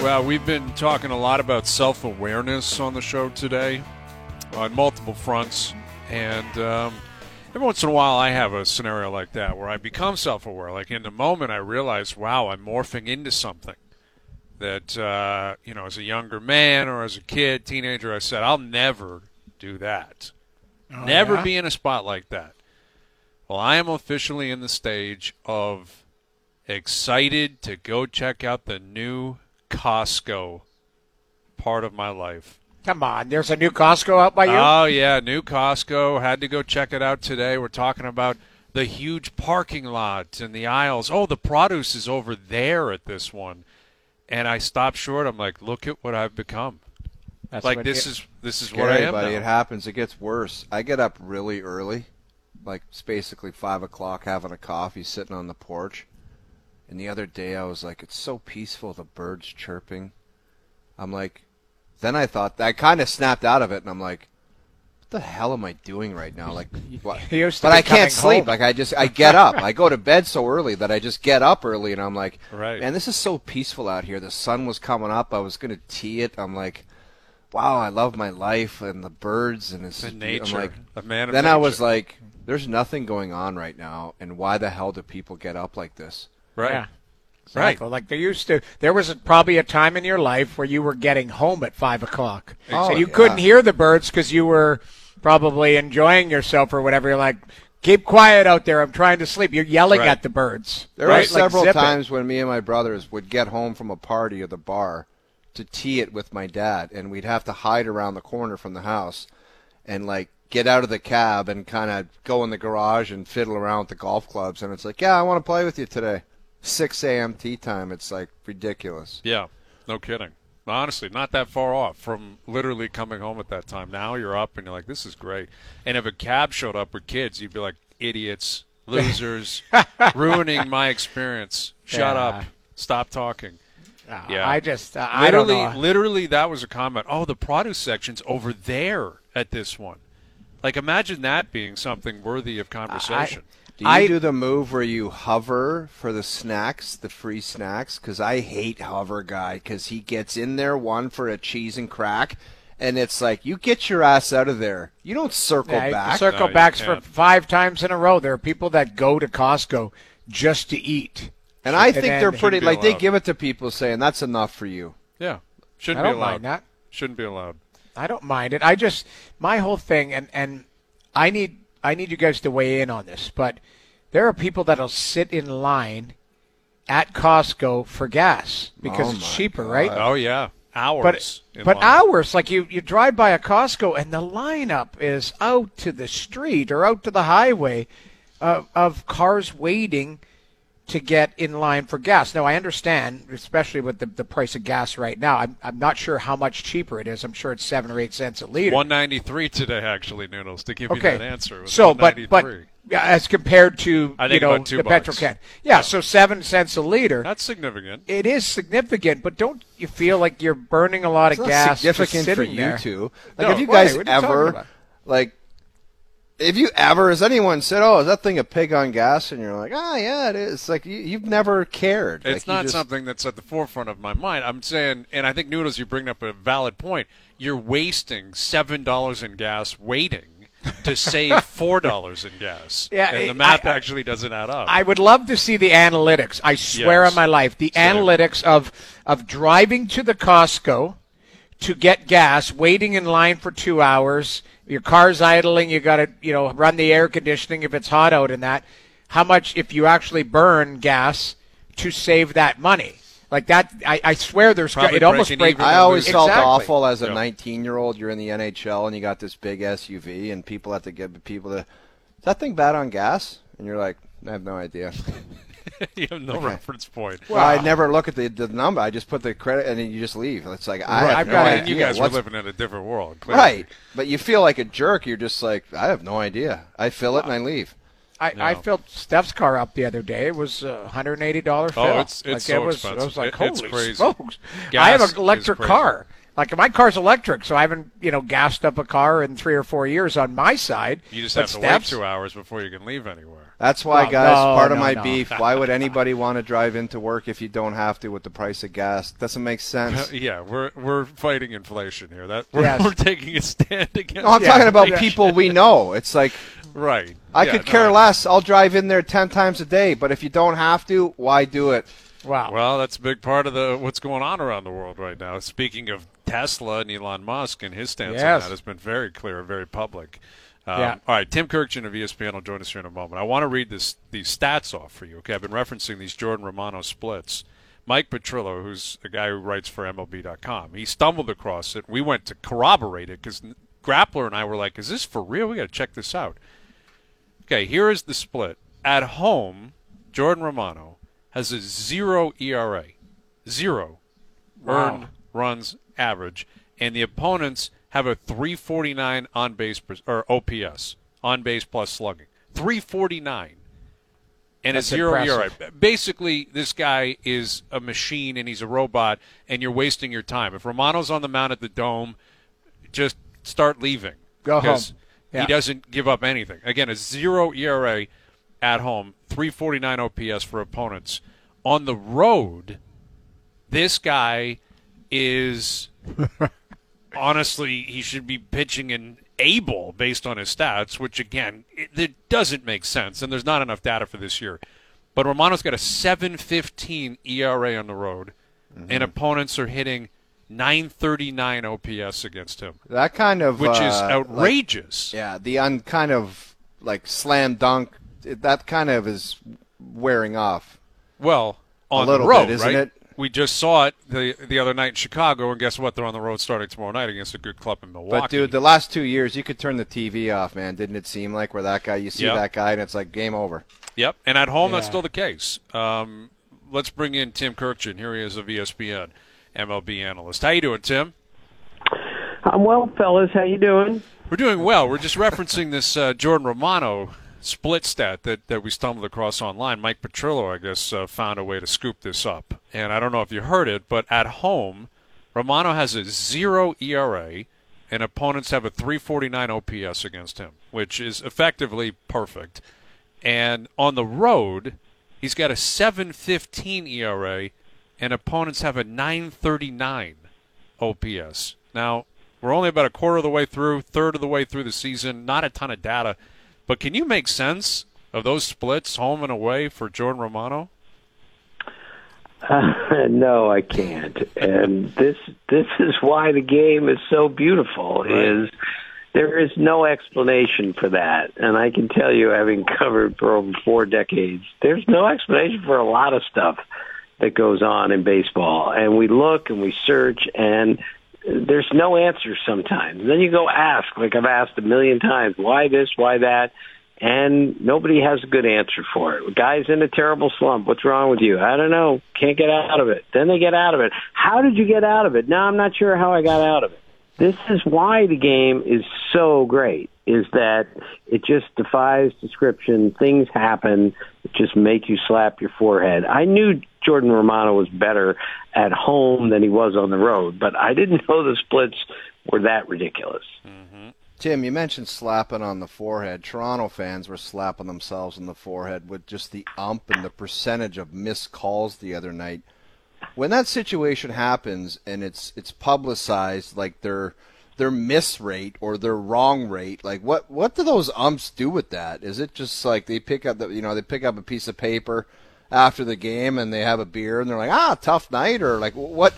Well, we've been talking a lot about self-awareness on the show today on multiple fronts. And every once in a while I have a scenario like that where I become self-aware. Like in the moment I realize, wow, I'm morphing into something that, as a younger man or as a kid, teenager, I said, I'll never do that. Never be in a spot like that. Well, I am officially in the stage of excited to go check out the new Costco part of my life. Come on, there's a new Costco out by you? Oh, yeah, new Costco. Had to go check it out today. We're talking about the huge parking lot and the aisles. Oh, the produce is over there at this one. And I stopped short. I'm like, look at what I've become. That's like, what this is what I am buddy. now. It happens. It gets worse. I get up really early, like it's basically 5 o'clock, having a coffee, sitting on the porch. And the other day I was like, it's so peaceful, the birds chirping. I'm like, then I thought, I kind of snapped out of it, and I'm like, what the hell am I doing right now? Like, what? But I can't sleep. Like, I get up. I go to bed so early that I just get up early, and I'm like, right. Man, this is so peaceful out here. The sun was coming up. I was going to tee it. I'm like, wow, I love my life and the birds and the nature. I'm like, a man of then nature. I was like, there's nothing going on right now, and why the hell do people get up like this? Right. Yeah. Exactly. Right. Like there was probably a time in your life where you were getting home at 5 o'clock. Oh, and you yeah. couldn't hear the birds because you were probably enjoying yourself or whatever. You're like, keep quiet out there. I'm trying to sleep. You're yelling Right. at the birds. There right? were several Like, zip it. times when me and my brothers would get home from a party or the bar to tee it with my dad, and we'd have to hide around the corner from the house and, like, get out of the cab and kind of go in the garage and fiddle around with the golf clubs. And it's like, yeah, I want to play with you today. 6 a.m. tea time. It's, like, ridiculous. Yeah, no kidding. Honestly, not that far off from literally coming home at that time. Now you're up and you're like, this is great. And if a cab showed up with kids, you'd be like, idiots, losers, ruining my experience. Shut up. Stop talking. Yeah. I don't know. Literally, that was a comment. Oh, the produce section's over there at this one. Like, imagine that being something worthy of conversation. Do you do the move where you hover for the snacks, the free snacks? Because I hate Hover Guy because he gets in there, one for a cheese and crack, and it's like, you get your ass out of there. You don't circle back. Circle No, backs you for can't. 5 times in a row. There are people that go to Costco just to eat. And I think then- they're pretty, be like, they allowed. give it to people saying, that's enough for you. Yeah. I Shouldn't be don't allowed. mind that. Shouldn't be allowed. I don't mind it. My whole thing, and I need you guys to weigh in on this, but there are people that'll sit in line at Costco for gas because Oh it's my cheaper, God. right? Oh, yeah. Hours. in But line. hours, like you drive by a Costco and the lineup is out to the street or out to the highway of cars waiting to get in line for gas. Now, I understand, especially with the price of gas right now. I'm not sure how much cheaper it is. I'm sure it's 7 or 8 cents a liter. $1.93 today, actually, Noodles, to give you Okay. that answer. It was So, but $1.93. as compared to I think about $2 the petrol can, so 7 cents a liter. That's significant. It is significant, but don't you feel like you're burning a lot of It's not gas? significant just for sitting you there? two. Like, No, have you why? guys What are you talking ever, about? like, if you ever, has anyone said, oh, is that thing a pig on gas? And you're like, oh, yeah, it is. Like, you've never cared. It's Like, you not just- something that's at the forefront of my mind. I'm saying, and I think, Noodles, you bring up a valid point. You're wasting $7 in gas waiting to save $4 in gas. Yeah, and the math actually doesn't add up. I would love to see the analytics. I swear Yes. on my life, the Same. analytics of driving to the Costco to get gas, waiting in line for 2 hours, your car's idling, you got to run the air conditioning if it's hot out and that. How much if you actually burn gas to save that money? Like that, I swear there's Probably it almost breaking breaks. even. I always felt Exactly. awful as a Yeah. 19-year-old. You're in the NHL and you got this big SUV, and people have to give people to, is that thing bad on gas? And you're like, I have no idea. You have no reference point. Well, I never look at the number. I just put the credit, and then you just leave. It's like, I have I've no got it. idea. You guys were What's- living in a different world. Clearly. Right. But you feel like a jerk. You're just like, I have no idea. I fill it and I leave. I filled Steph's car up the other day. It was $180 fill. Oh, it's like, so I was expensive. like, It's holy crazy. smokes! Gas I have is an electric crazy. car. Like my car's electric, so I haven't gassed up a car in 3 or 4 years on my side. You just But have to wait Steph's- 2 hours before you can leave anywhere. That's why, Well, guys, no, part of no, my no. beef, why would anybody want to drive into work if you don't have to with the price of gas? Doesn't make sense. Yeah, we're fighting inflation here. Yes. We're taking a stand against. No, I'm talking about yeah. people we know. It's like, Right. I Yeah, could no, care less. I'll drive in there 10 times a day, but if you don't have to, why do it? Wow. Well, that's a big part of what's going on around the world right now. Speaking of Tesla and Elon Musk, and his stance on Yes. that has been very clear, very public. Yeah. All right, Tim Kirkjian of ESPN will join us here in a moment. I want to read these stats off for you. Okay, I've been referencing these Jordan Romano splits. Mike Petrillo, who's a guy who writes for MLB.com, he stumbled across it. We went to corroborate it because Grappler and I were like, is this for real? We got to check this out. Okay, here is the split. At home, Jordan Romano has a 0 ERA. 0 earned runs average. And the opponents have a 349 on base or OPS, on base plus slugging. 349. And That's a 0 impressive. ERA. Basically, this guy is a machine and he's a robot, and you're wasting your time. If Romano's on the mound at the Dome, just start leaving. Go because home. Yeah. He doesn't give up anything. Again, a 0 ERA at home, 349 OPS for opponents. On the road, this guy is honestly, he should be pitching in A-ball based on his stats, which, again, it doesn't make sense, and there's not enough data for this year. But Romano's got a 7.15 ERA on the road, and opponents are hitting 939 OPS against him, That kind of which is like, outrageous. yeah, the kind of like slam dunk, that kind of is wearing off. Well, on A little the road, bit, isn't right? it? We just saw it the other night in Chicago, and guess what? They're on the road starting tomorrow night against a good club in Milwaukee. But, dude, the last 2 years, you could turn the TV off, man. Didn't it seem like where that guy, you see Yep. that guy, and it's like game over. Yep, and at home, that's Yeah. still the case. Let's bring in Tim Kirkjian. Here he is of ESPN, MLB analyst. How you doing, Tim? I'm well, fellas. How you doing? We're doing well. We're just referencing this Jordan Romano split stat that we stumbled across online. Mike Petrillo, I guess, found a way to scoop this up. And I don't know if you heard it, but at home, Romano has a 0 ERA, and opponents have a 349 OPS against him, which is effectively perfect. And on the road, he's got a 7.15 ERA, and opponents have a 939 OPS. Now, we're only about a quarter of the way through, third of the way through the season, not a ton of data. But can you make sense of those splits, home and away, for Jordan Romano? No, I can't. And this is why the game is so beautiful. Right. Is there is no explanation for that, and I can tell you, having covered for over 4 decades, there's no explanation for a lot of stuff that goes on in baseball. And we look and we search, and there's no answer sometimes. And then you go ask, like I've asked a million times, why this, why that? And nobody has a good answer for it. Guy's in a terrible slump. What's wrong with you? I don't know. Can't get out of it. Then they get out of it. How did you get out of it? No, I'm not sure how I got out of it. This is why the game is so great, is that it just defies description. Things happen that just make you slap your forehead. I knew Jordan Romano was better at home than he was on the road, but I didn't know the splits were that ridiculous. Tim, you mentioned slapping on the forehead. Toronto fans were slapping themselves on the forehead with just the ump and the percentage of missed calls the other night. When that situation happens and it's publicized, like their miss rate or their wrong rate, like what do those umps do with that? Is it just like they pick up they pick up a piece of paper after the game and they have a beer and they're like, tough night, or like what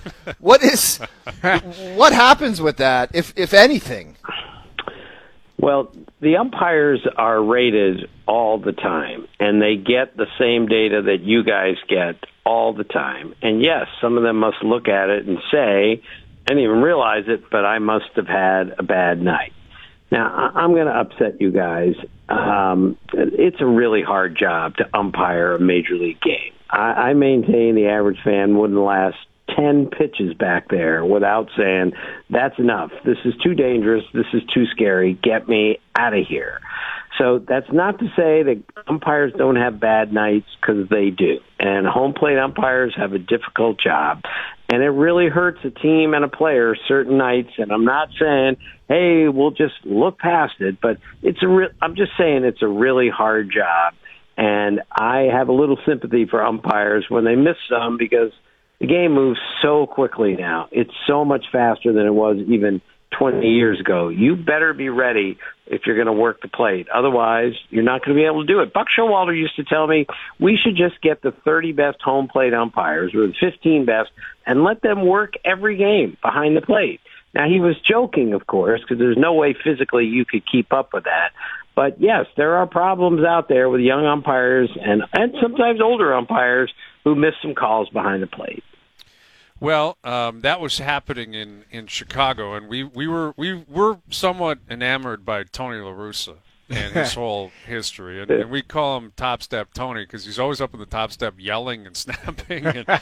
happens with that if anything? Well, the umpires are rated all the time, and they get the same data that you guys get all the time. And yes, some of them must look at it and say, I didn't even realize it, but I must have had a bad night. Now, I'm going to upset you guys. It's a really hard job to umpire a major league game. I maintain the average fan wouldn't last 10 pitches back there without saying, that's enough. This is too dangerous. This is too scary. Get me out of here. So that's not to say that umpires don't have bad nights, because they do. And home plate umpires have a difficult job. And it really hurts a team and a player certain nights. And I'm not saying, hey, we'll just look past it. But I'm just saying it's a really hard job. And I have a little sympathy for umpires when they miss some because the game moves so quickly now. It's so much faster than it was even 20 years ago. You better be ready if you're going to work the plate. Otherwise, you're not going to be able to do it. Buck Showalter used to tell me we should just get the 30 best home plate umpires or the 15 best and let them work every game behind the plate. Now, he was joking, of course, because there's no way physically you could keep up with that. But, yes, there are problems out there with young umpires and sometimes older umpires who miss some calls behind the plate. Well, that was happening in Chicago, and we were somewhat enamored by Tony La Russa and his whole history, and we call him Top Step Tony because he's always up in the top step yelling and snapping, and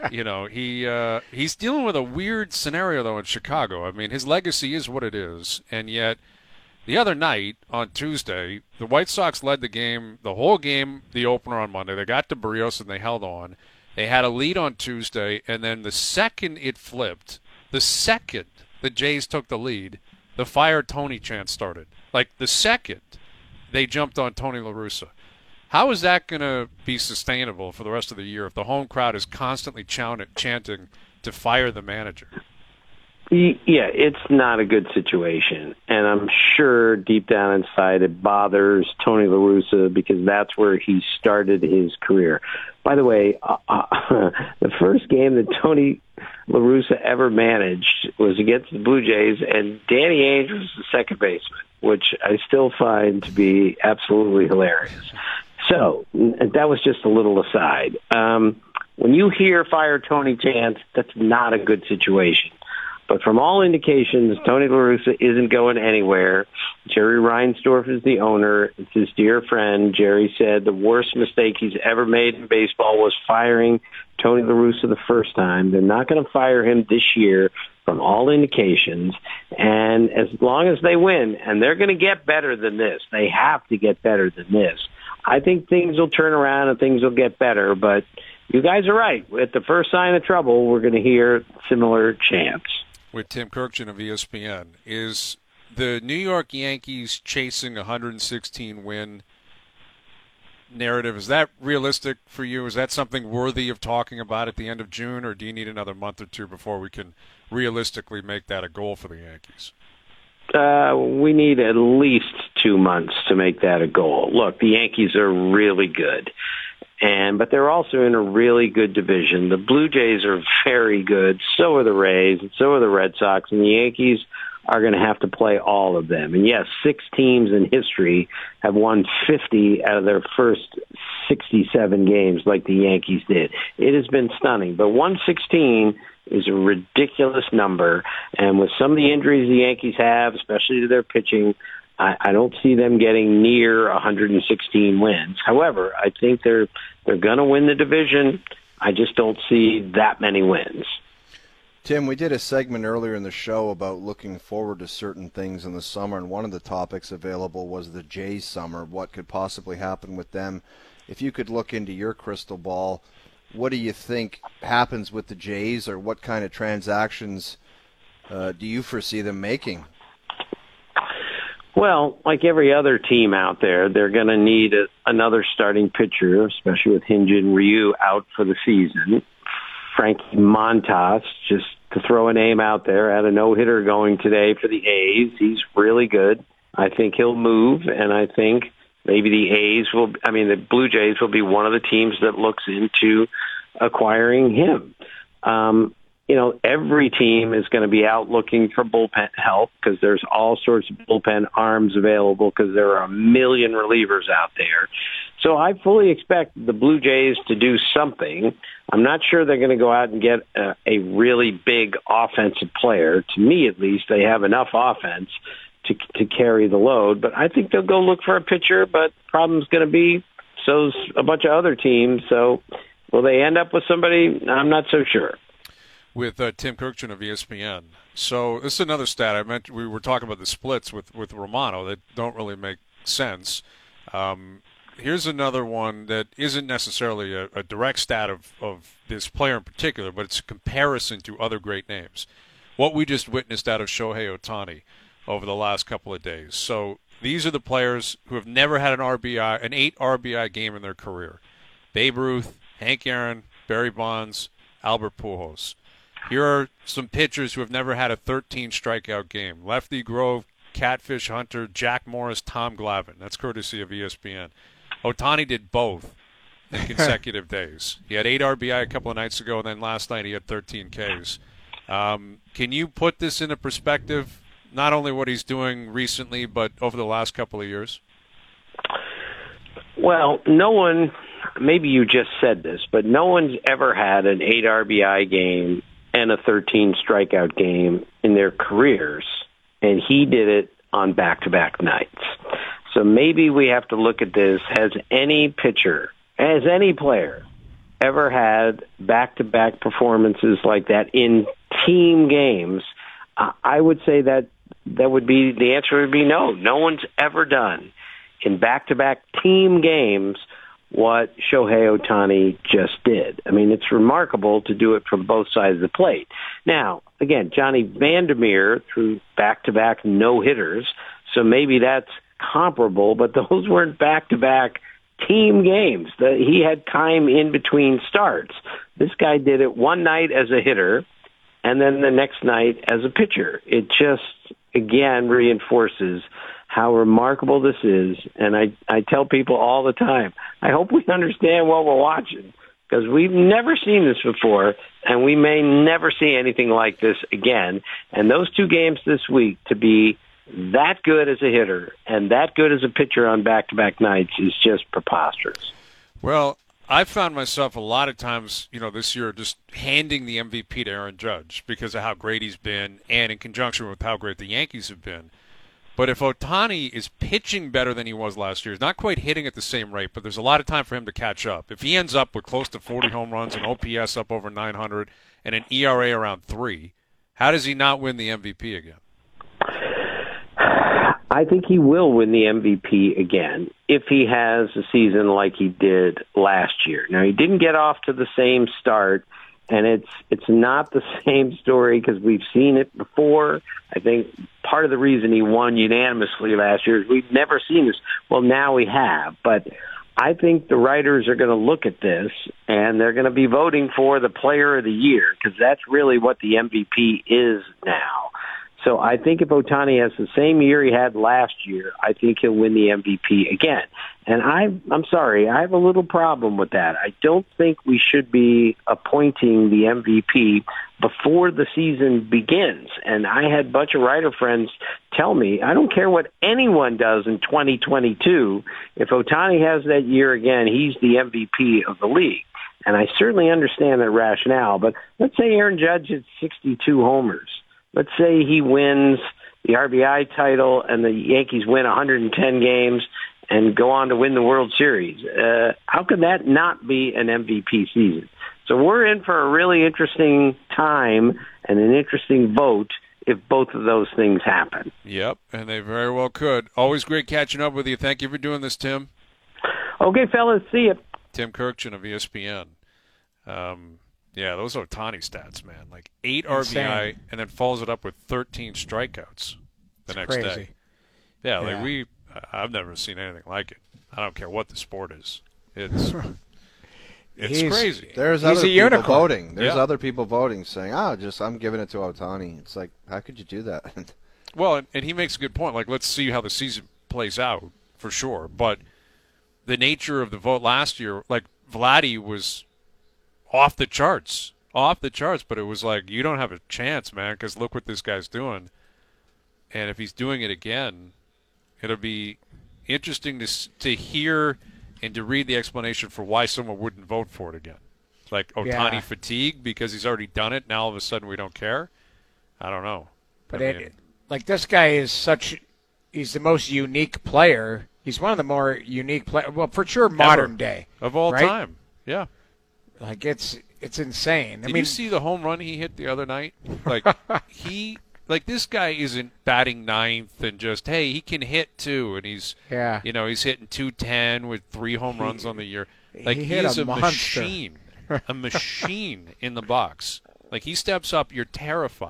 he's dealing with a weird scenario though in Chicago. I mean, his legacy is what it is, and yet the other night on Tuesday, the White Sox led the game, the whole game, the opener on Monday. They got to Barrios and they held on. They had a lead on Tuesday, and then the second it flipped, the second the Jays took the lead, the Fire Tony chant started. Like the second they jumped on Tony La Russa. How is that going to be sustainable for the rest of the year if the home crowd is constantly chanting to fire the manager? Yeah, it's not a good situation, and I'm sure deep down inside it bothers Tony La Russa because that's where he started his career. By the way, the first game that Tony La Russa ever managed was against the Blue Jays, and Danny Ainge was the second baseman, which I still find to be absolutely hilarious. So that was just a little aside. When you hear Fire Tony chants, that's not a good situation. But from all indications, Tony La Russa isn't going anywhere. Jerry Reinsdorf is the owner. It's his dear friend. Jerry said the worst mistake he's ever made in baseball was firing Tony La Russa the first time. They're not going to fire him this year from all indications. And as long as they win, and they're going to get better than this, they have to get better than this. I think things will turn around and things will get better. But you guys are right. At the first sign of trouble, we're going to hear similar chants. With Tim Kurkjian of ESPN, is the New York Yankees chasing a 116-win narrative, is that realistic for you? Is that something worthy of talking about at the end of June, or do you need another month or two before we can realistically make that a goal for the Yankees? We need at least 2 months to make that a goal. Look, the Yankees are really good. But they're also in a really good division. The Blue Jays are very good. So are the Rays, and so are the Red Sox, and the Yankees are going to have to play all of them. And yes, 6 teams in history have won 50 out of their first 67 games like the Yankees did. It has been stunning. But 116 is a ridiculous number. And with some of the injuries the Yankees have, especially to their pitching, I don't see them getting near 116 wins. However, I think they're going to win the division. I just don't see that many wins. Tim, we did a segment earlier in the show about looking forward to certain things in the summer, and one of the topics available was the Jays summer, what could possibly happen with them. If you could look into your crystal ball, what do you think happens with the Jays, or what kind of transactions do you foresee them making? Well, like every other team out there, they're going to need another starting pitcher, especially with Hyun-Jin Ryu out for the season. Frankie Montas, just to throw a name out there, had a no-hitter going today for the A's. He's really good. I think he'll move, and I think maybe the Blue Jays will be one of the teams that looks into acquiring him. Every team is going to be out looking for bullpen help because there's all sorts of bullpen arms available because there are a million relievers out there. So I fully expect the Blue Jays to do something. I'm not sure they're going to go out and get a really big offensive player. To me, at least, they have enough offense to carry the load. But I think they'll go look for a pitcher, but the problem's going to be so's a bunch of other teams. So will they end up with somebody? I'm not so sure. With Tim Kurkjian of ESPN. So this is another stat. I mentioned we were talking about the splits with Romano that don't really make sense. Here's another one that isn't necessarily a direct stat of this player in particular, but it's a comparison to other great names. What we just witnessed out of Shohei Ohtani over the last couple of days. So These are the players who have never had an 8 RBI game in their career. Babe Ruth, Hank Aaron, Barry Bonds, Albert Pujols. Here are some pitchers who have never had a 13 strikeout game. Lefty Grove, Catfish Hunter, Jack Morris, Tom Glavine. That's courtesy of ESPN. Ohtani did both in consecutive days. He had 8 RBI a couple of nights ago, and then last night he had 13 Ks. Can you put this into perspective, not only what he's doing recently, but over the last couple of years? Well, no one, maybe you just said this, but no one's ever had an 8 RBI game and a 13 strikeout game in their careers, and he did it on back-to-back nights. So maybe we have to look at this. Has any pitcher, has any player ever had back-to-back performances like that in team games? I would say that would be, the answer would be no. No one's ever done in back-to-back team games what Shohei Ohtani just did. I mean, it's remarkable to do it from both sides of the plate. Now, again, Johnny Vandermeer threw back-to-back no-hitters, so maybe that's comparable, but those weren't back-to-back team games. He had time in between starts. This guy did it one night as a hitter and then the next night as a pitcher. It just, again, reinforces how remarkable this is. And I tell people all the time, I hope we understand what we're watching, because we've never seen this before, and we may never see anything like this again. And those 2 games this week, to be that good as a hitter and that good as a pitcher on back-to-back nights, is just preposterous. Well, I found myself a lot of times, this year just handing the MVP to Aaron Judge because of how great he's been and in conjunction with how great the Yankees have been. But if Ohtani is pitching better than he was last year, he's not quite hitting at the same rate, but there's a lot of time for him to catch up. If he ends up with close to 40 home runs, an OPS up over 900, and an ERA around 3, how does he not win the MVP again? I think he will win the MVP again if he has a season like he did last year. Now, he didn't get off to the same start, and it's not the same story because we've seen it before. I think part of the reason he won unanimously last year is we've never seen this. Well, now we have, but I think the writers are going to look at this, and they're going to be voting for the player of the year, because that's really what the MVP is now. So I think if Ohtani has the same year he had last year, I think he'll win the MVP again. And I'm sorry, I have a little problem with that. I don't think we should be appointing the MVP before the season begins. And I had a bunch of writer friends tell me, I don't care what anyone does in 2022, if Ohtani has that year again, he's the MVP of the league. And I certainly understand that rationale, but let's say Aaron Judge hits 62 homers. Let's say he wins the RBI title and the Yankees win 110 games and go on to win the World Series. How could that not be an MVP season? So we're in for a really interesting time and an interesting vote if both of those things happen. Yep, and they very well could. Always great catching up with you. Thank you for doing this, Tim. Okay, fellas, see you. Tim Kirkchin of ESPN. Yeah, those Ohtani stats, man. Like 8 RBI and then follows it up with 13 strikeouts the next day. Yeah, I've never seen anything like it. I don't care what the sport is. It's crazy. There's other people voting. There's other people voting saying, I'm giving it to Ohtani. It's like, how could you do that? Well, and he makes a good point. Like, let's see how the season plays out for sure. But the nature of the vote last year, like Vladdy was off the charts, but it was like, you don't have a chance, man, because look what this guy's doing. And if he's doing it again, it'll be interesting to hear and to read the explanation for why someone wouldn't vote for it again. Like Ohtani fatigue because he's already done it, now all of a sudden we don't care? I don't know. But this guy is he's the most unique player. He's one of the more unique players, well, for sure, modern day. Of all time, yeah. Like, it's insane. Did you see the home run he hit the other night? Like, this guy isn't batting ninth and just, hey, he can hit too, and he's hitting 210 with 3 home runs on the year. Like, he's a machine, a machine in the box. Like, he steps up, you're terrified.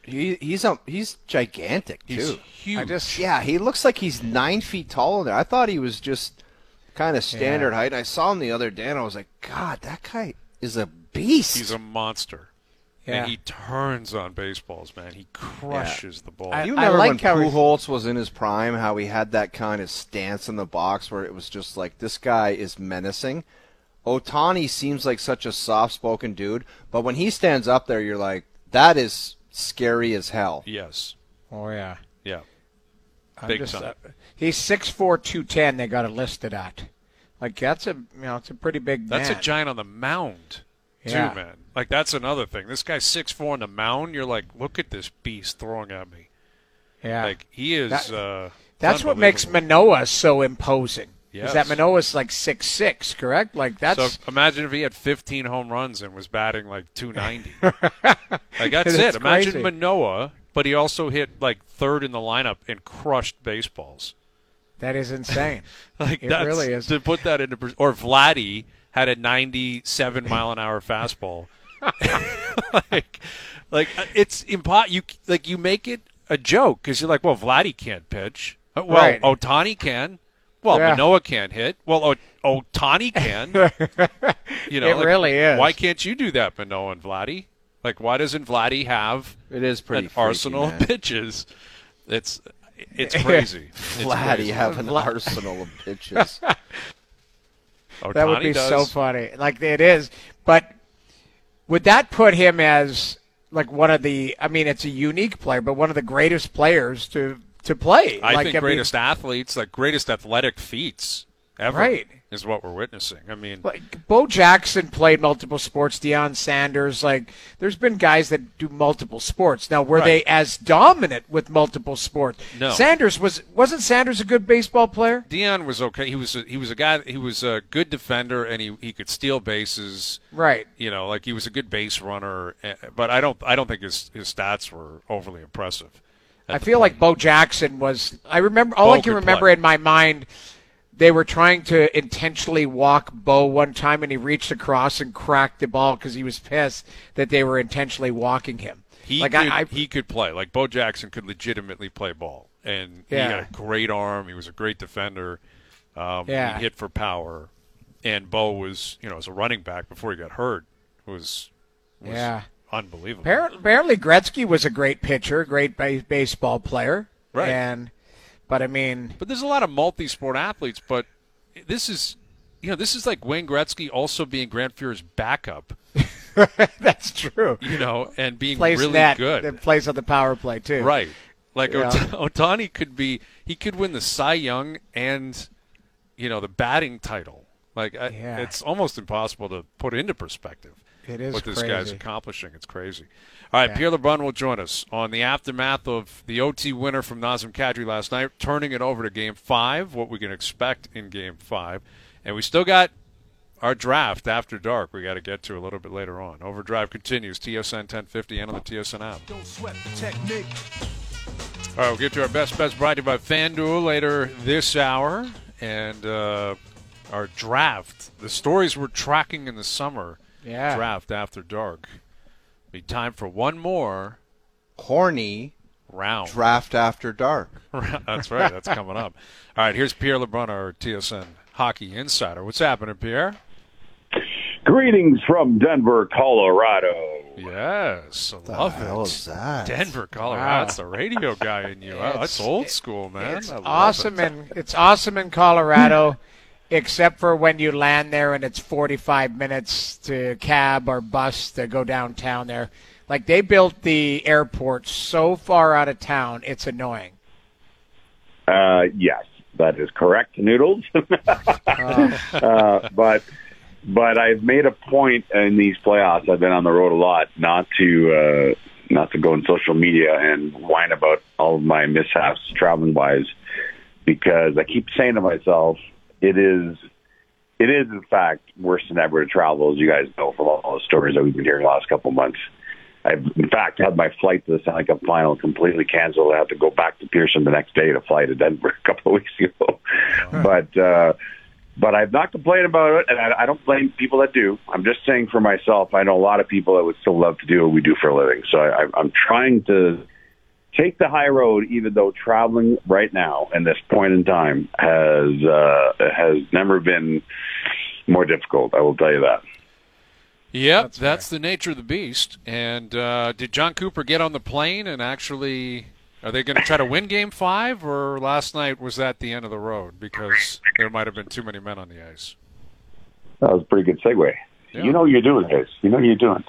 He's gigantic too. He's huge. Yeah, he looks like he's 9 feet tall in there. I thought he was just kind of standard height. And I saw him the other day, and I was like, God, that guy is a beast. He's a monster. Yeah. And he turns on baseballs, man. He crushes the ball. You remember like how when Pujols was in his prime, how he had that kind of stance in the box where it was just like, this guy is menacing. Ohtani seems like such a soft-spoken dude, but when he stands up there, you're like, that is scary as hell. Yes. Oh, yeah. Yeah. I'm Big just, time. he's 6'4", 210. They got it listed at. Like that's it's a pretty big That's man. a giant on the mound, too, Yeah. man. Like, that's another thing. This guy's 6'4" on the mound. You're like, look at this beast throwing at me. Yeah. Like, he is. That's what makes Manoah so imposing. Yes. Is that Manoah's like 6'6", correct? Like that's. So imagine if he had 15 home runs and was batting like 290. Like, that's it. That's Imagine crazy. Manoah, but he also hit like third in the lineup and crushed baseballs. That is insane. Like, It that's, really is. To put that into or Vladdy had a 97 mile an hour fastball. like it's impossible. You make it a joke because you're like, well, Vladdy can't pitch. Well, Right. Ohtani can. Well, Yeah. Manoah can't hit. Well, Ohtani can. You know, It really is. Why can't you do that, Manoah and Vladdy? Like, why doesn't Vladdy have It is pretty an freaky, arsenal man. of pitches? It's crazy. It's Vladdy crazy. have an arsenal of pitches. That would Ohtani be does. so funny. Like it is. But would that put him as like one of the? I mean, it's a unique player, but one of the greatest players to play. I like, think greatest athletes, like greatest athletic feats ever, Right. is what we're witnessing. I mean, Like Bo Jackson played multiple sports. Deion Sanders, like there's been guys that do multiple sports. Now, were they Right. as dominant with multiple sports? No. Sanders wasn't Sanders a good baseball player? Deion was okay. He was a guy. He was a good defender, and he could steal bases. Right. You know, like he was a good base runner. But I don't think his stats were overly impressive. I feel like Bo Jackson was. I remember all Bo I can could remember play. in my mind. They were trying to intentionally walk Bo one time, and he reached across and cracked the ball because he was pissed that they were intentionally walking him. He could play. Like Bo Jackson could legitimately play ball, and he Yeah. had a great arm. He was a great defender. Yeah. He hit for power, and Bo was, as a running back before he got hurt, was Yeah. unbelievable. Apparently, Gretzky was a great pitcher, great baseball player. Right. But I mean, But there's a lot of multi-sport athletes. But this is like Wayne Gretzky also being Grant Fuhr's backup. that's true. And being Plays really net, good. that plays on the power play too. Right. Like Yeah. Ohtani could win the Cy Young and, the batting title. Like, Yeah. it's almost impossible to put into perspective It is what this crazy. guy's accomplishing. It's crazy. All right, Yeah. Pierre LeBrun will join us on the aftermath of the OT winner from Nazem Kadri last night, turning it over to Game 5, what we can expect in Game 5. And we still got our draft after dark we got to get to a little bit later on. Overdrive continues, TSN 1050 and on the TSN app. Don't sweat the technique. All right, we'll get to our best brought to you by FanDuel later this hour. And our draft, the stories we're tracking in the summer draft after dark. Be time for one more Horny round. draft after dark. That's right. That's coming up. All right, here's Pierre LeBrun, our TSN hockey insider. What's happening, Pierre? Greetings from Denver, Colorado. Yes, I love The hell it. is that? Denver, Colorado. Wow. That's the radio guy in you. Oh, that's old school, man. It's I love awesome, it. it's awesome in Colorado, except for when you land there and it's 45 minutes to cab or bus to go downtown there. Like they built the airport so far out of town, it's annoying. Yes, that is correct, Noodles. But I've made a point in these playoffs. I've been on the road a lot, not to go on social media and whine about all of my mishaps traveling wise, because I keep saying to myself, it is in fact worse than ever to travel, as you guys know from all the stories that we've been hearing the last couple of months. I've, in fact, had my flight to the Stanley Cup final completely canceled. I had to go back to Pearson the next day to fly to Denver a couple of weeks ago. But But I've not complained about it, and I don't blame people that do. I'm just saying for myself, I know a lot of people that would still love to do what we do for a living. So I'm trying to take the high road, even though traveling right now in this point in time has never been more difficult. I will tell you that. Yep, that's the nature of the beast. And did John Cooper get on the plane and actually? Are they going to try to win Game 5, or last night was that the end of the road because there might have been too many men on the ice? That was a pretty good segue. Yeah. You know what you're doing, guys. You know what you're doing.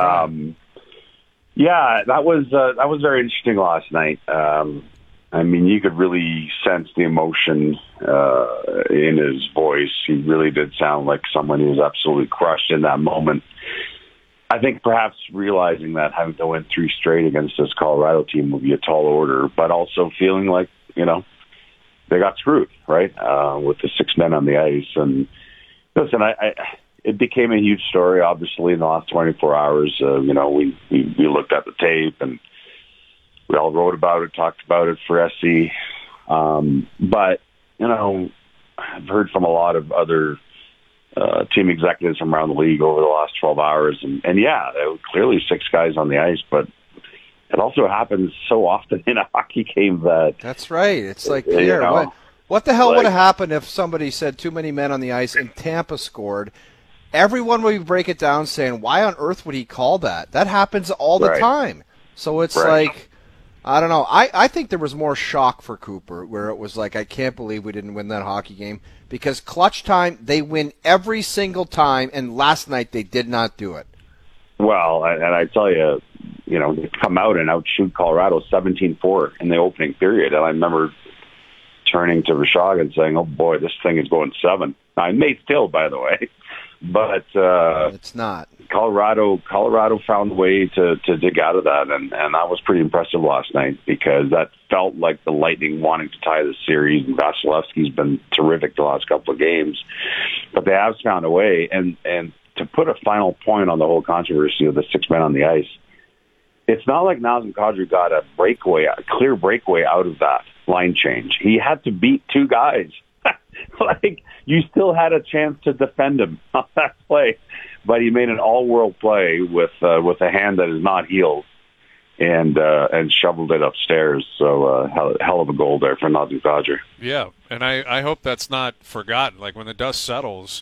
Yeah, that was very interesting last night. I mean, you could really sense the emotion in his voice. He really did sound like someone who was absolutely crushed in that moment. I think perhaps realizing that having to win 3 straight against this Colorado team would be a tall order, but also feeling like, you know, they got screwed, right, with the 6 men on the ice. And listen, it became a huge story, obviously, in the last 24 hours. You know, we looked at the tape, and we all wrote about it, talked about it for SC. But, you know, I've heard from a lot of other team executives from around the league over the last 12 hours. And yeah, there were clearly 6 guys on the ice, but it also happens so often in a hockey game that... That's right. It's like, Pierre, you know, what the hell would have happened if somebody said too many men on the ice and Tampa scored? Everyone would break it down saying, why on earth would he call that? That happens all the time. So it's like, I don't know. I think there was more shock for Cooper, where it was like, I can't believe we didn't win that hockey game. Because clutch time, they win every single time, and last night they did not do it. Well, and I tell you, you know, they come out and outshoot Colorado 17-4 in the opening period. And I remember turning to Rashog and saying, oh, boy, this thing is going 7. Now, it may still, by the way. But it's not. Colorado found a way to dig out of that, and that was pretty impressive last night, because that felt like the Lightning wanting to tie the series, and Vasilevsky's been terrific the last couple of games. But they have found a way, and to put a final point on the whole controversy of the 6 men on the ice, it's not like Nazem Kadri got a clear breakaway out of that line change. He had to beat 2 guys. Like, you still had a chance to defend him on that play, but he made an all-world play with a hand that is not healed, and shoveled it upstairs. So hell of a goal there for Nazem Kadri. Yeah, and I hope that's not forgotten. Like, when the dust settles,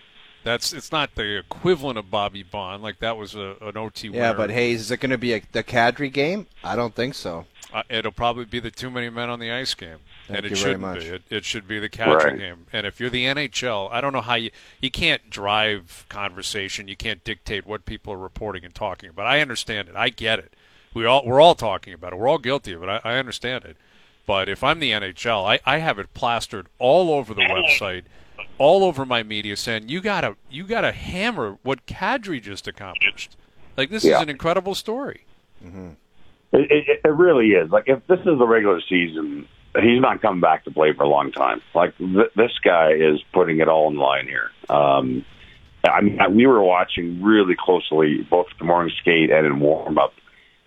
it's not the equivalent of Bobby Bond. Like, that was an OT winner. Yeah, but Hayes, is it going to be the Kadri game? I don't think so. It'll probably be the too many men on the ice game. Thank and it shouldn't be. It should be the Kadri game. And if you're the NHL, I don't know how you can't drive conversation. You can't dictate what people are reporting and talking about. I understand it. I get it. We're all talking about it. We're all guilty of it. I understand it. But if I'm the NHL, I have it plastered all over the website, all over my media, saying you gotta hammer what Kadri just accomplished. Like, this is an incredible story. Mm-hmm. It really is. Like, if this is the regular season, he's not coming back to play for a long time. Like, this guy is putting it all in line here. I mean, we were watching really closely, both the morning skate and in warm up,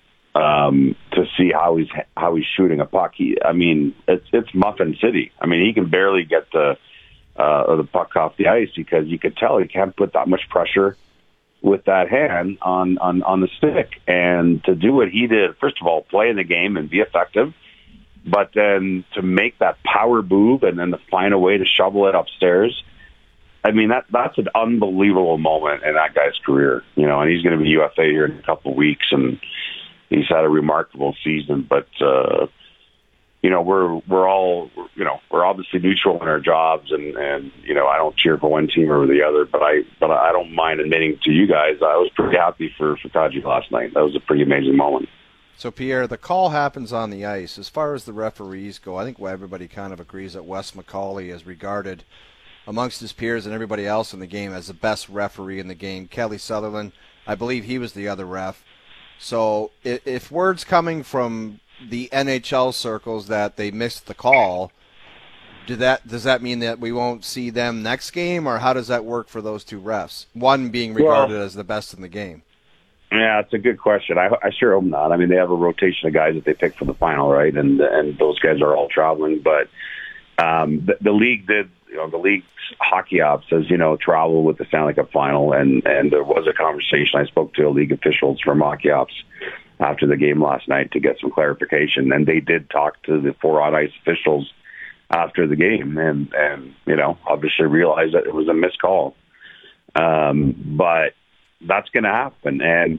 to see how he's shooting a puck. It's Muffin City. I mean, he can barely get the puck off the ice, because you could tell he can't put that much pressure with that hand on the stick. And to do what he did, first of all, play in the game and be effective, but then to make that power move and then to find a way to shovel it upstairs. I mean, that's an unbelievable moment in that guy's career, you know, and he's going to be UFA here in a couple of weeks, and he's had a remarkable season. But, you know, we're all, you know, we're obviously neutral in our jobs, and you know, I don't cheer for one team or the other, but I don't mind admitting to you guys, I was pretty happy for Kadri last night. That was a pretty amazing moment. So, Pierre, the call happens on the ice. As far as the referees go, I think everybody kind of agrees that Wes McCauley is regarded amongst his peers and everybody else in the game as the best referee in the game. Kelly Sutherland, I believe he was the other ref. So if word's coming from the NHL circles that they missed the call, does that mean that we won't see them next game, or how does that work for those 2 refs? One being regarded as the best in the game. Yeah, it's a good question. I sure hope not. I mean, they have a rotation of guys that they pick for the final, right? And those guys are all traveling. But the league did, the league's hockey ops, as you know, travel with the Stanley Cup final, and there was a conversation. I spoke to league officials from hockey ops after the game last night to get some clarification, and they did talk to the 4 on ice officials after the game, and obviously realized that it was a missed call. But that's going to happen, and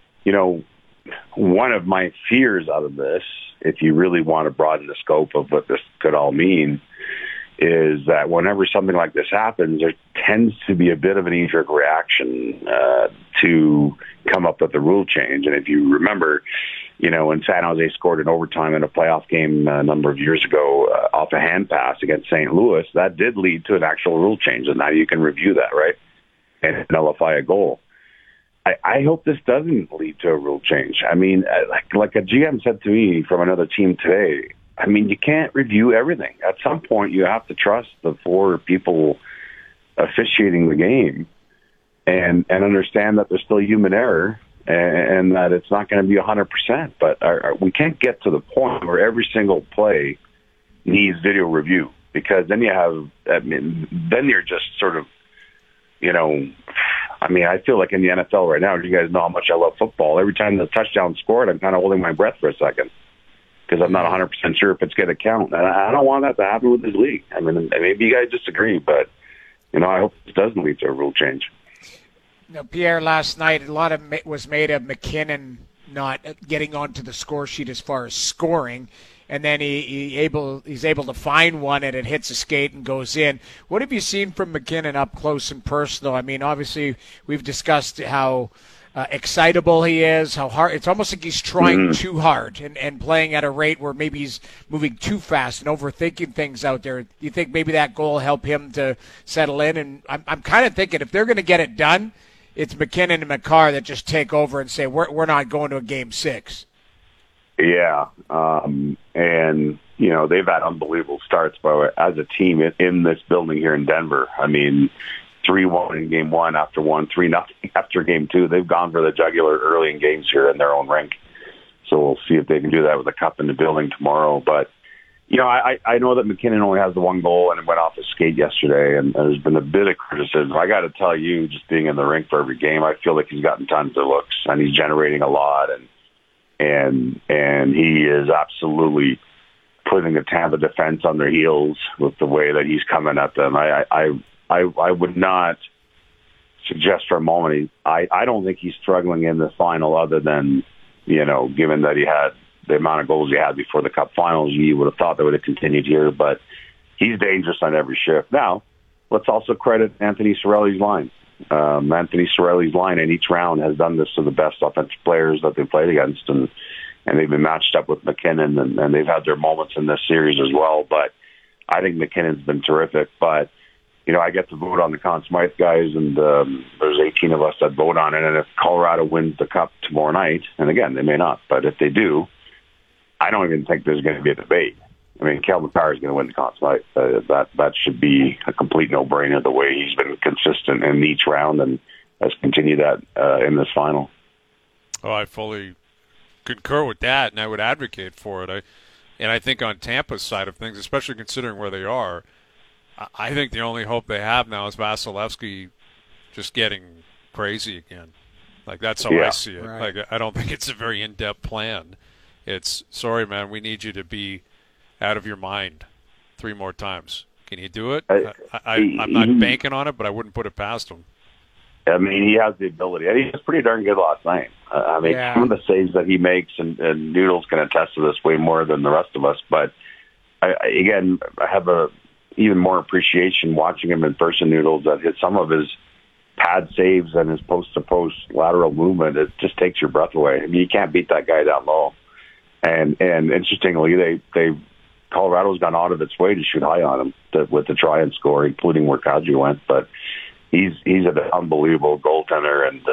one of my fears out of this, if you really want to broaden the scope of what this could all mean, is that whenever something like this happens, there tends to be a bit of an knee-jerk reaction to come up with a rule change. And if you remember, when San Jose scored in overtime in a playoff game a number of years ago off a hand pass against St. Louis, that did lead to an actual rule change. And now you can review that, right, and nullify a goal. I hope this doesn't lead to a rule change. I mean, like a GM said to me from another team today, I mean, you can't review everything. At some point, you have to trust the 4 people officiating the game and understand that there's still human error and that it's not going to be 100%. But we can't get to the point where every single play needs video review, because then then you're just sort of, I feel like in the NFL right now, you guys know how much I love football. Every time the touchdown's scored, I'm kind of holding my breath for a second because I'm not 100% sure if it's going to count. And I don't want that to happen with this league. I mean, maybe you guys disagree, but, I hope it doesn't lead to a rule change. Pierre, last night, a lot of was made of McKinnon not getting onto the score sheet as far as scoring. And then he's able to find one, and it hits a skate and goes in. What have you seen from McKinnon up close and personal? I mean, obviously, we've discussed how excitable he is, how hard. It's almost like he's trying too hard and playing at a rate where maybe he's moving too fast and overthinking things out there. Do you think maybe that goal helped him to settle in? And I'm kind of thinking if they're going to get it done, it's McKinnon and Makar that just take over and say, we're not going to a Game 6. Yeah, and they've had unbelievable starts as a team in this building here in Denver. I mean, 3-1 in Game 1 after 3-0 after Game 2. They've gone for the jugular early in games here in their own rink. So we'll see if they can do that with a cup in the building tomorrow. But I know that McKinnon only has the 1 goal and it went off his skate yesterday, and there's been a bit of criticism. I got to tell you, just being in the rink for every game, I feel like he's gotten tons of looks and he's generating a lot, and he is absolutely putting the Tampa defense on their heels with the way that he's coming at them. I would not suggest for a moment. I don't think he's struggling in the final, other than given that he had the amount of goals he had before the Cup Finals, you would have thought they would have continued here. But he's dangerous on every shift. Now, let's also credit Anthony Cirelli's line. Anthony Cirelli's line in each round has done this to the best offensive players that they've played against, and they've been matched up with McKinnon, and they've had their moments in this series as well. But I think McKinnon's been terrific. But I get to vote on the Conn Smythe guys, and there's 18 of us that vote on it. And if Colorado wins the Cup tomorrow night, and again, they may not, but if they do, I don't even think there's going to be a debate. I mean, Cale Makar is going to win the Conn Smythe. That should be a complete no-brainer, the way he's been consistent in each round and has continued that in this final. Oh, I fully concur with that, and I would advocate for it. I think on Tampa's side of things, especially considering where they are, I think the only hope they have now is Vasilevsky just getting crazy again. Like, that's how I see it. Right. Like, I don't think it's a very in-depth plan. It's, sorry, man, we need you to be out of your mind 3 more times. Can you do it? I'm not banking on it, but I wouldn't put it past him. I mean, he has the ability. And he was pretty darn good last night. Some of the saves that he makes, and Noodles can attest to this way more than the rest of us. But, I have a even more appreciation watching him in person, Noodles, that some of his pad saves and his post-to-post lateral movement, it just takes your breath away. I mean, you can't beat that guy down low. And interestingly, Colorado's gone out of its way to shoot high on him with the try and score, including where Kadri went. But he's an unbelievable goaltender, and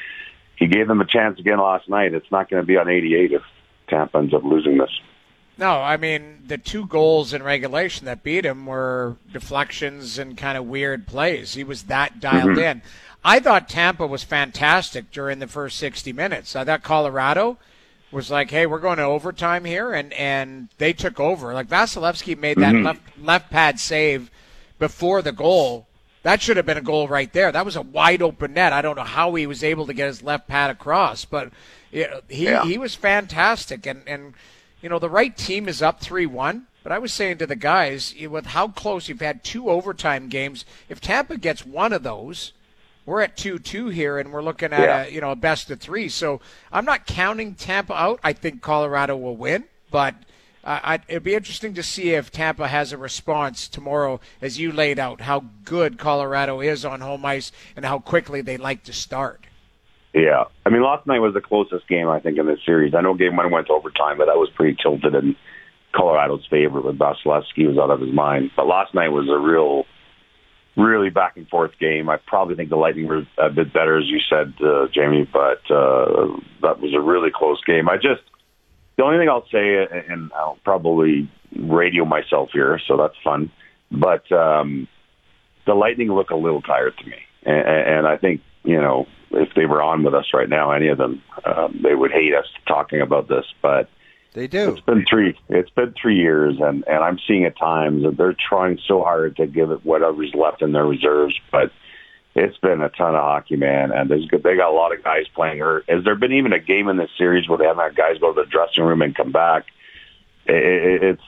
he gave them a chance again last night. It's not going to be on 88 if Tampa ends up losing this. No, I mean, the 2 goals in regulation that beat him were deflections and kind of weird plays. He was that dialed in. I thought Tampa was fantastic during the first 60 minutes. I thought Colorado was like, hey, we're going to overtime here, and they took over. Like, Vasilevsky made that left pad save before the goal. That should have been a goal right there. That was a wide open net. I don't know how he was able to get his left pad across, but he was fantastic. And the right team is up 3-1. But I was saying to the guys, with how close you've had 2 overtime games, if Tampa gets one of those, we're at 2-2 here, and we're looking at a best of 3. So I'm not counting Tampa out. I think Colorado will win, but it'd be interesting to see if Tampa has a response tomorrow, as you laid out, how good Colorado is on home ice and how quickly they like to start. Yeah. I mean, last night was the closest game, I think, in this series. I know game 1 went to overtime, but that was pretty tilted in Colorado's favor with Vasilevsky was out of his mind. But last night was a really back-and-forth game. I probably think the Lightning were a bit better, as you said, Jamie, but that was a really close game. The only thing I'll say, and I'll probably radio myself here, so that's fun, but the Lightning look a little tired to me. And I think, if they were on with us right now, any of them, they would hate us talking about this, but they do. It's been 3 years, and I'm seeing at times that they're trying so hard to give it whatever's left in their reserves, but it's been a ton of hockey, man, and they got a lot of guys playing hurt. Has there been even a game in this series where they haven't had guys go to the dressing room and come back? They're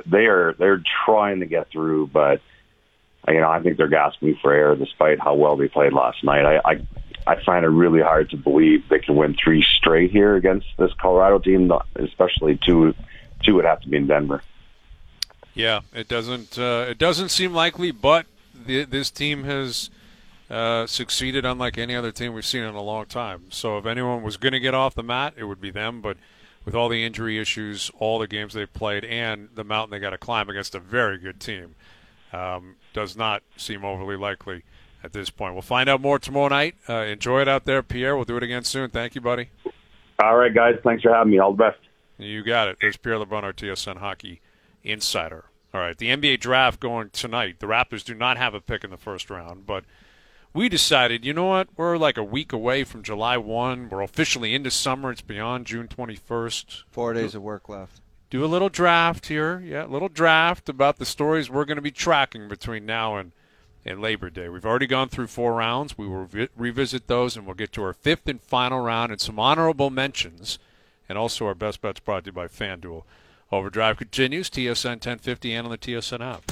trying to get through, but I think they're gasping for air despite how well they played last night. I find it really hard to believe they can win 3 straight here against this Colorado team, especially two would have to be in Denver. Yeah, it doesn't seem likely, but this team has succeeded unlike any other team we've seen in a long time. So if anyone was going to get off the mat, it would be them. But with all the injury issues, all the games they've played, and the mountain they got to climb against a very good team, does not seem overly likely at this point. We'll find out more tomorrow night. Enjoy it out there, Pierre. We'll do it again soon. Thank you, buddy. All right, guys. Thanks for having me. All the best. You got it. There's Pierre LeBrun, our TSN Hockey Insider. All right, the NBA draft going tonight. The Raptors do not have a pick in the first round, but we decided, you know what? We're like a week away from July 1. We're officially into summer. It's beyond June 21st. 4 days of work left. Do a little draft here. Yeah, a little draft about the stories we're going to be tracking between now and Labor Day. We've already gone through 4 rounds. We will revisit those, and we'll get to our 5th and final round and some honorable mentions, and also our best bets brought to you by FanDuel. Overdrive continues, TSN 1050 and on the TSN app.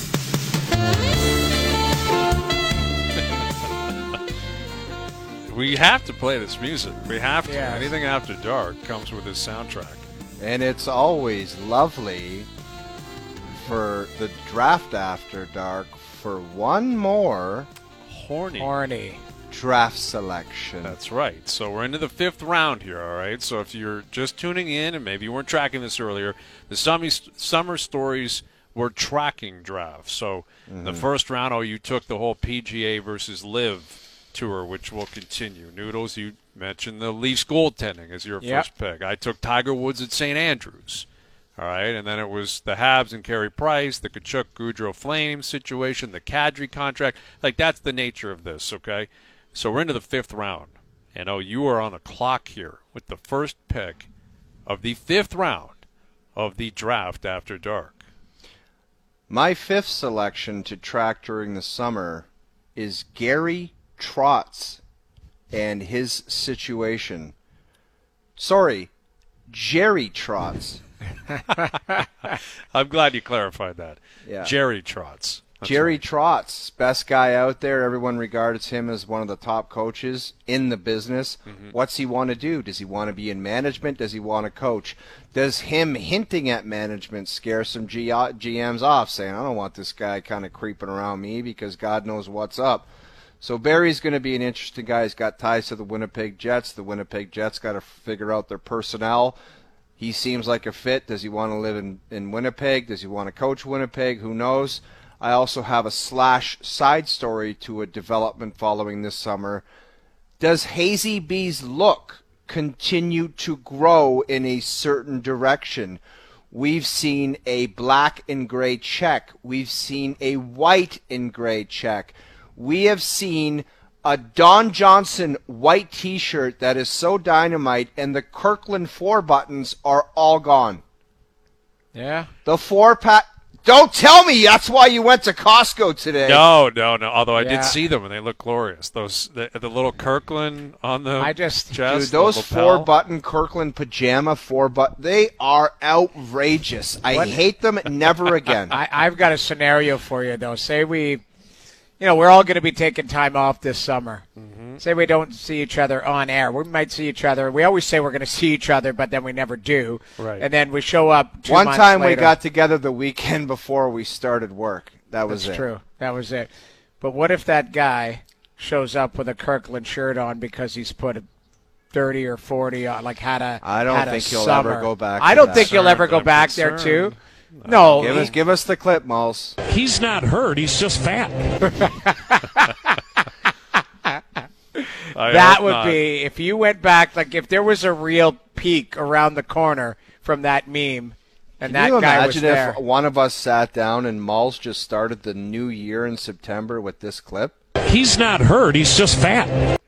We have to play this music. We have to. Yes. Anything after dark comes with this soundtrack. And it's always lovely for the draft after dark for one more Horny. draft selection. That's right. So we're into the 5th round here, all right? So if you're just tuning in and maybe you weren't tracking this earlier, the Summer Stories were tracking drafts. So the first round, you took the whole PGA versus Live tour, which will continue. Noodles, you mentioned the Leafs goaltending as your first pick. I took Tiger Woods at St. Andrews. All right, and then it was the Habs and Carey Price, the Kachuk-Goudreau Flames situation, the Kadri contract. Like, that's the nature of this, okay? So we're into the 5th round. And, you are on the clock here with the first pick of the 5th round of the draft after dark. My 5th selection to track during the summer is Gary Trotz and his situation. Sorry, Jerry Trotz. I'm glad you clarified that. Yeah. Jerry Trotz. That's Jerry right. Trotz, best guy out there. Everyone regards him as one of the top coaches in the business. What's he want to do? Does he want to be in management? Does he want to coach? Does him hinting at management scare some GMs off, saying, I don't want this guy kind of creeping around me because God knows what's up? So Barry's going to be an interesting guy. He's got ties to the Winnipeg Jets. The Winnipeg Jets got to figure out their personnel. He seems like a fit. Does he want to live in Winnipeg? Does he want to coach Winnipeg? Who knows? I also have a side story to a development following this summer. Does Hazy B's look continue to grow in a certain direction? We've seen a black and gray check. We've seen a white and gray check. We have seen a Don Johnson white T-shirt that is so dynamite, and the Kirkland 4 buttons are all gone. Yeah. The 4-pack, Don't tell me that's why you went to Costco today. No. Although I Yeah. did see them and they look glorious. Those the little Kirkland on the chest. Dude, those the lapel. 4-button Kirkland pajama 4-button, they are outrageous. I hate them. Never again. I've got a scenario for you, though. Say we're all going to be taking time off this summer. Mm-hmm. Say we don't see each other on air. We might see each other. We always say we're going to see each other, but then we never do. Right. And then we show up 2 One months time we later. got together the weekend before we started work. That was That's it. true. That was it. But what if that guy shows up with a Kirkland shirt on because he's put a 30 or 40 on, like had a I don't had a think he'll summer. ever go back I to don't that. think he'll ever go I'm back there, concerned. too. No. Give us the clip, Malls. He's not hurt. He's just fat. I That hope would not. be, if you went back, like if there was a real peak around the corner from that meme, and that Can you guy was imagine there. if one of us sat down and Malls just started the new year in September with this clip? He's not hurt. He's just fat.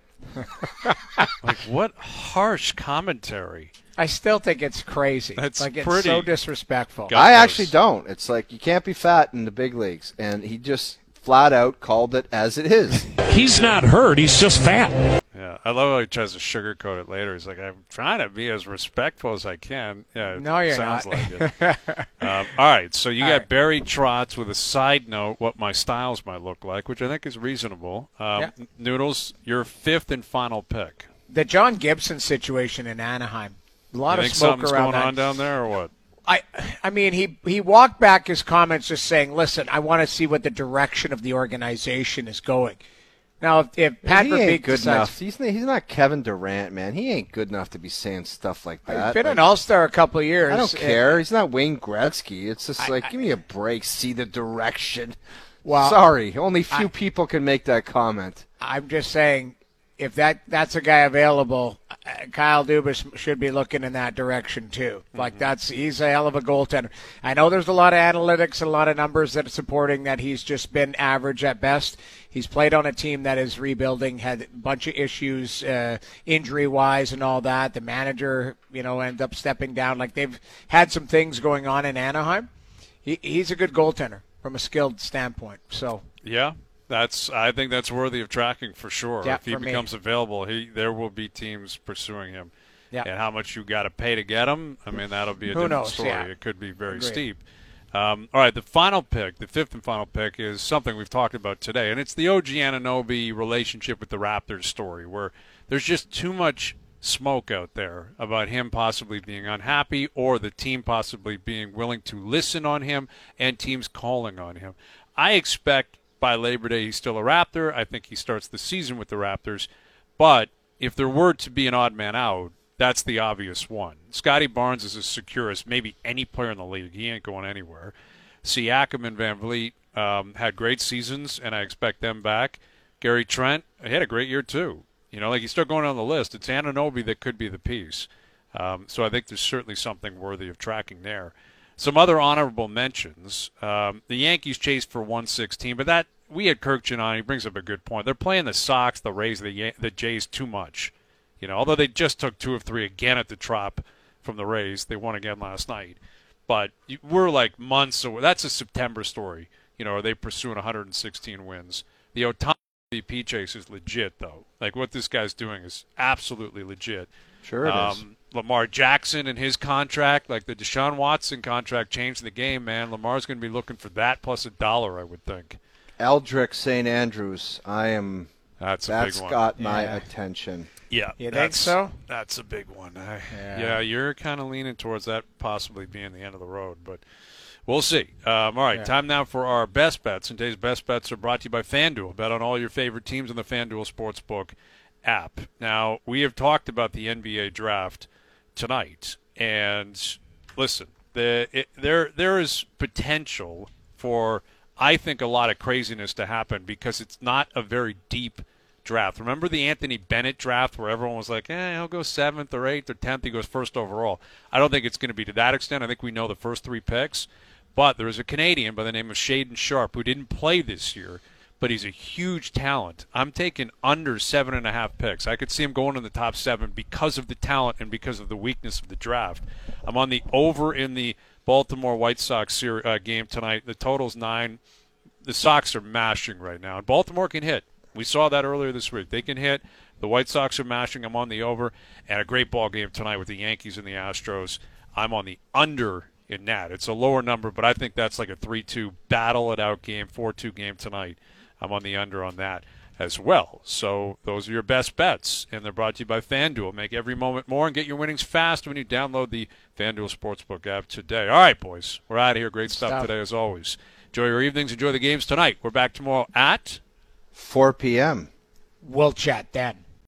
Like, what harsh commentary. I still think it's crazy. That's like it's pretty so disrespectful. gut- I goes. actually don't. It's like you can't be fat in the big leagues. And he just flat out called it as it is. He's not hurt. He's just fat. Yeah, I love how he tries to sugarcoat it later. He's like, I'm trying to be as respectful as I can. Yeah, it No, you're sounds not. like it. All right, so you All got right. Barry Trotz with a side note, what my styles might look like, which I think is reasonable. Yeah. Noodles, your fifth and final pick. The John Gibson situation in Anaheim. A lot You of think smoke something's around going that. on down there or what? I mean, he walked back his comments just saying, listen, I want to see what the direction of the organization is going. Now, if Pat he Verbeek ain't good decides, enough. He's not Kevin Durant, man. He ain't good enough to be saying stuff like that. he's been Like, an all-star a couple of years. I don't care. He's not Wayne Gretzky. It's just like, give me a break. See the direction. Well, Sorry, only few people can make that comment. I'm just saying, if that's a guy available, Kyle Dubas should be looking in that direction too. Like he's a hell of a goaltender. I know there's a lot of analytics and a lot of numbers that are supporting that he's just been average at best. He's played on a team that is rebuilding, had a bunch of issues injury-wise and all that. The manager, ended up stepping down. Like they've had some things going on in Anaheim. He's a good goaltender from a skilled standpoint. So Yeah, I think that's worthy of tracking for sure. Yeah, if he for me. becomes available, there will be teams pursuing him. Yeah. And how much you got to pay to get him, I mean, that'll be a Who different knows, story. yeah. It could be very Agreed. steep. All right, the final pick, the fifth and final pick, is something we've talked about today, and it's the OG Anunoby relationship with the Raptors story, where there's just too much smoke out there about him possibly being unhappy or the team possibly being willing to listen on him and teams calling on him. I expect by Labor Day he's still a Raptor. I think he starts the season with the Raptors. But if there were to be an odd man out, that's the obvious one. Scotty Barnes is as secure as maybe any player in the league. He ain't going anywhere. Siakam and Van Vliet had great seasons, and I expect them back. Gary Trent, he had a great year too. Like you start going down the list, it's Anunoby that could be the piece. So I think there's certainly something worthy of tracking there. Some other honorable mentions. The Yankees chased for 116, but that we had Kirkjian on. He brings up a good point. They're playing the Sox, the Rays, the Jays too much. Although they just took 2 of 3 again at the Trop from the Rays. They won again last night. But we're like months away. That's a September story. Are they pursuing 116 wins? The Otani MVP chase is legit, though. Like, what this guy's doing is absolutely legit. Sure it is. Lamar Jackson and his contract, like the Deshaun Watson contract, changed the game, man. Lamar's going to be looking for that plus $1, I would think. Eldrick St. Andrews. That's a big one. Got my Yeah. attention. Yeah, You think so? That's a big one. Yeah. Yeah, you're kind of leaning towards that possibly being the end of the road, but we'll see. All right, time now for our best bets. And today's best bets are brought to you by FanDuel. Bet on all your favorite teams in the FanDuel Sportsbook app. Now, we have talked about the NBA draft tonight, and listen, there is potential for, I think, a lot of craziness to happen because it's not a very deep draft. Remember the Anthony Bennett draft where everyone was like, he'll go 7th or 8th or 10th. He goes first overall. I don't think it's going to be to that extent. I think we know the first 3 picks. But there is a Canadian by the name of Shaden Sharp who didn't play this year, but he's a huge talent. I'm taking under 7.5 picks. I could see him going in the top 7 because of the talent and because of the weakness of the draft. I'm on the over in both Baltimore White Sox game tonight. The total's 9. The Sox are mashing right now, and Baltimore can hit. We saw that earlier this week. They can hit. The White Sox are mashing. I'm on the over, and a great ball game tonight with the Yankees and the Astros. I'm on the under in that. It's a lower number, but I think that's like a 3-2 battle-it-out game, 4-2 game tonight. I'm on the under on that as well. So those are your best bets, and they're brought to you by FanDuel. Make every moment more and get your winnings fast when you download the FanDuel Sportsbook app today. All right, boys, we're out of here. Great stuff today as always. Enjoy your evenings. Enjoy the games tonight. We're back tomorrow at 4 p.m. We'll chat then.